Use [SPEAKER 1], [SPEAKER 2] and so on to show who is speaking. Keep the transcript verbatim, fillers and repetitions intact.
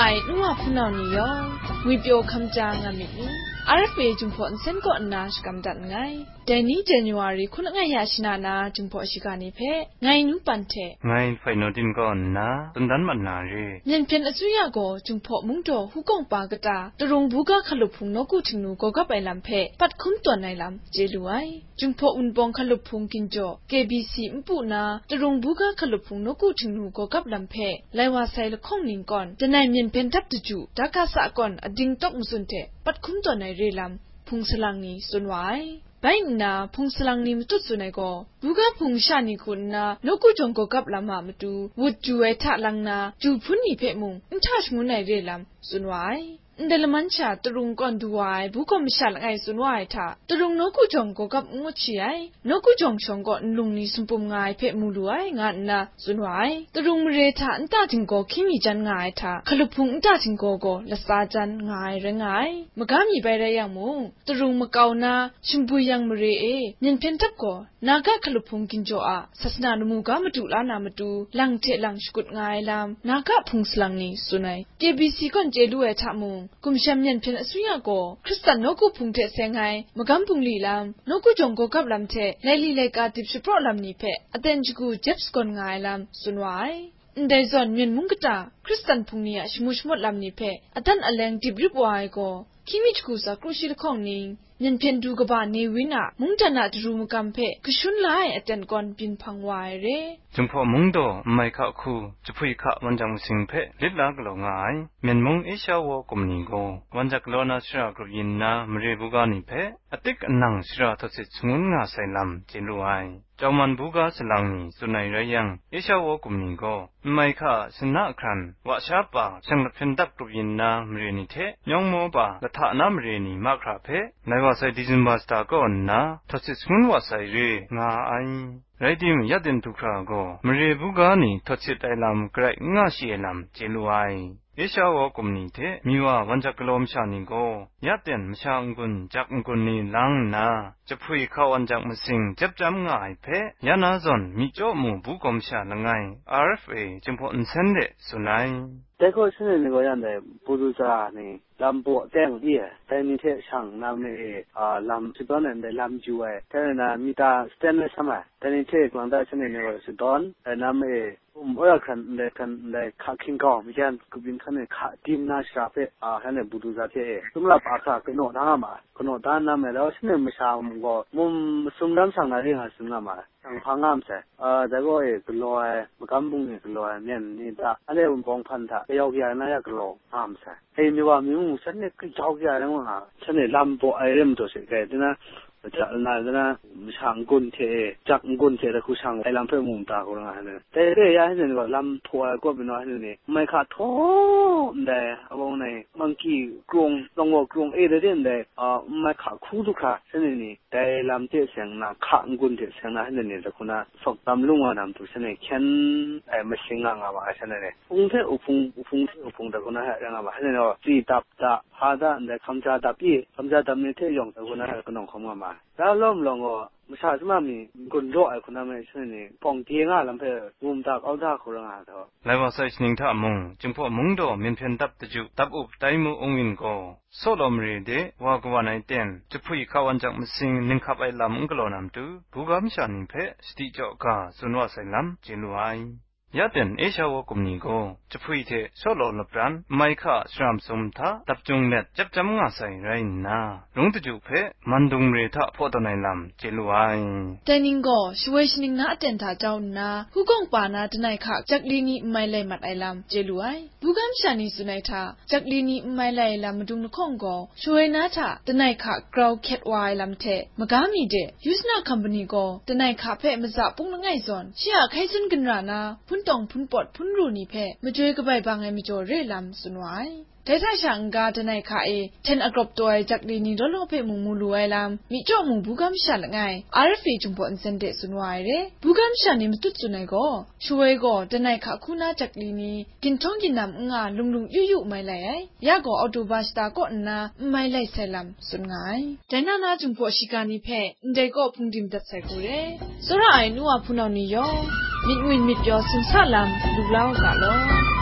[SPEAKER 1] นัวพูนาวนิยองงุยเปียวคำจางามินี อาร์ เอฟ เอ จุมพอเซนก็อนาชกัมดันไงเดนี้เจนวารีคุณง่ายยาชินานาจุมพอชิกานิเพไงนูปันเท
[SPEAKER 2] ไงไฟโนดินก็อนนาตันดันมันนาเร
[SPEAKER 1] เงินเพียนอสุยาโกจุมพอมุงโตหุกงปากตาตรงบุกะขลุพุงนกุถินูก็กะไปลำเพปัดคุ้มตัวในลำเจลุไอจุมพออุนบองขลุพุงกินโจ เค บี ซี มปุนาตรงบุกะขลุพุงนกุถินูก็กับลำเพไลวาไซละข้องนิงก่อนจะในเมียนเพียนทับตะจูดากาสะก่อนอดิงตอกมุสุนเทปัดคุ้มตัวในเรลำพุงสลังนี้สุนไว้ไปนาพุงสลังนี้มตุสุนัยก็บุกพุงชานิคุณนานกุจงก็กับลำมามาดูวุดจูเอทะลังนาจูพุนนี่เพมุงอินทาชงุนในเรลำสุนไว้เดลมันชาตรุงก่อนดูไว้บุกมชาลไงสุนไว้ท่าตรุงนกุจงก็กับงวชีไอนกุจงชงก็ลุงนี่สุปมไงเพมูดูไองานนาสุนไว้ตรุงเรท่าอันตาจิงก็ขิมีจันไงท่าขลุพุงอันตาจิงก็ก็ละสาจันไงเรงไงมกามีไปได้ยังมุงตรุงมะกาวนาชิมบุยังมเรเอเงินเพียนทับก็นากะขลุพุงกินโจอาศาสนานมูกามาดูลานามาดูลังเทลังสกุดไงลำนากะพุงสลังนี่สุนัย เค บี ซี ก่อนเจดูเอท่ามุงกุมชามยันเพียนอสุยาโกคริสตันนกุพุงเทเซงไงมกำพุงลีลำนกุจงโกกับลำเทไลลีเลกาติบชิโปรลำนี้เพออเตนจิกูเจ็บสกอนไงลำสุนไว้ได้จอนเมียนมุงกตาคริสตันพุงนี้ชมุชมดลำนี้เพออตันอเลงติบริบวายโกคิมิจกูสักรุชิลของนิงยันเพียนดูกบาเนวินะมุงจันนาดรูมกัมเพกชุนไลอเตนก่อนปินพังวายเร
[SPEAKER 2] จุมพอมุงโดไม่ข้าคูจะพูดข้าวันจังสิงเพลิดลากลงไงเมียนมุงเอชาวกุมนิโกวันจักโลนาชรากรุยินนามเรบุกานิเพอติกนังชราทศิชงุนงาไซลัมเจลุไอจอมันบุกาสลังนีสุนัยระยังเอชาวกุมนิโกไม่ข้าสนักครันวะชาปะช่างเพ็นดักกรุยินนามเรนิเทยองโมบะละทานามเรนีมาคราเพในว่าไซดิจิมบาสตาก็อนนาทศิชงุนว่าไซเรงาไอไรดิมยัดเดินทุกคราโกมเรบุกานีทศิไอลำไกรงาชีเอลำเจลุไอเอชาวกุมนิเทมีว่าวันจักลมชานิโกยัดเดินมชางกุนจักกุนนีลังนาจะพูดเข้าวันจักมสิงเจ็บจำง่ายเพยานาซอนมีโจมูบุกมชาละไง อาร์ เอฟ เอ จึงพออินเซนเดสุนัย
[SPEAKER 3] แต่ก็ฉันนี่ก็ยังได้ปูดูจานี่ลำบัวแจ้งที่แต่นี่เทช่างนำนี่อ่าลำสิบตอนนั้นได้ลำจูเอแต่น่ะมีตาสแตนเลสใช่ไหมแต่นี่เทกลางได้ฉันนี่ก็สิบตอนแต่นำเอผมว่าคันเลยคันเลยขาคิงก้าวมีการกุบินคันเลยขาทีมน่าชอบเออ่าคันเลยปูดูจาเทสมรับอาคาก็โน่ทางมาก็โน่ทางนั้นแล้วฉันนี่ไม่ชอบมึงก็มุมสมดังช่างนั่นเองสิ่งนั้นมาช่างพังงามใช่เอ่อแต่ก็เอก็ลอยมันกำบุงนี่ก็ลอยเนี่ยนี่ตาอันนี้ผมปองพันธะไปยาวกี่นั่นก็ลอยงามใช่เฮ้ยมีว่ามีมุงฉันเนี่ยก็ยาวกี่นั่นว่าฉันเนี่ยลำบัวไอ้เรื่องตัวสิ่งเดียวนะจากนั้นนะช่างกุนเทจากกุนเทแล้วคือช่างไอ้ลำเพื่อมุมตาคนนั้นเลยแต่เรื่องยังเห็นว่าลำทัวร์ก็เป็นว่าเนี่ยไม่ขาดท้อได้เอาไว้ในบางทีกรุงต้องว่ากรุงเอเดนได้อ่าไม่ขาดคู่ทุกขาเช่นนี้แต่ลำเทเสียงน่ะขาดกุนเทเสียงน่ะเห็นเนี่ยแต่คนน่ะฝึกตามลุงว่าทำตัวเช่นนี้แค่ไอ้ไม่เสียงอ่ะว่าเช่นนี้อุ้งเทอุปงอุปงเทอุปงแต่คนน่ะเรื่องว่าเช่นนี้จีตับตาหาได้ในคำจาตับยี่คำจาตับเนี่ยเทยองแต่คนน่ะก็น้องคำว่ามาแล้วล้อมลงก็ไม่ใช่สมัยมีคนรอไอ้คนนั้นไม่ใช่เนี่ยปองเทียงอ่ะลำเพอมุมตาเอาตาคนละเท่า
[SPEAKER 2] ไลว่าไซส์นิงท่ามุงจึงพอมุงโดมีเพียนตับตะจุตับอุบไตมูองวินก็โซลอมรีเดว่ากว่าในเต็นจะพูดข้าวันจากมสิงนิงขับไอ้ลำมุงกลอนำตูบุกามชานิเพสติจอกาสุนวาไซลำจิลุไอยัดเดินเอชาวกุมนิโกจะพูดเทโซโลลปรันไม่ข้าสรามสมท่าตับจงเน็ตจับจำงาใส่ไรนาลงตะจุเพมันดุงเรท่าพอตในลำเจลุไอ
[SPEAKER 1] แต่นิงก็ช่วยชนิงนาเต็นท่าเจ้านาผู้กองปานาทนายข้าจักลีนีไม่ไล่มัดไอลำเจลุไอผู้กำชานิสุนัยท่าจักลีนีไม่ไล่ลำมาดุงนคงก็ช่วยนาท่าทนายข้ากราวแคทวายลำเทมกามีเดยูสนาคัมปานีก็ทนายข้าเพมาจับปุ้งละไงส่วนเชี่ยใครซุนกันรานาพุ่นตองพุ่นปอดพุ่นรูนี่เพมาช่วยกับใบบางไงมาจ่อเร่ลำสุนไว้แต่ถ้าช่างกาทนายข้าเอเทนอกรบตัวจากลีนีรถโลเพมุงมูลูไอลำมีจ่อมุงบุกำชาละไง อาร์ เอฟ เอ จุงปอนเซนเดสุนไว้เร่บุกำชานี่มันตุดสุนัยก็ช่วยก็ทนายข้าคุณาจากลีนีกินท้องกินน้ำงาลุงลุงยุยุไม่ไหลยาก็ออโตบัสตาก็นาไม่ไหลเซลัมสุนไงแต่นานาจุงปอชิกานิเพเด็กก็พุงดิมตัดใส่กูเร่สระไอนัวพูนาวนิยองมิดวินมิดยอสินซาลัมลูกเล่ากันล้อ